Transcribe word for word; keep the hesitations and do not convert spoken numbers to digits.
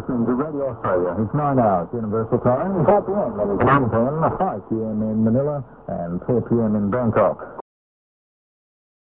listening to Radio Australia. It's nine hours Universal Time, four p m. That is one p m, five p m in Manila, and four p m in Bangkok.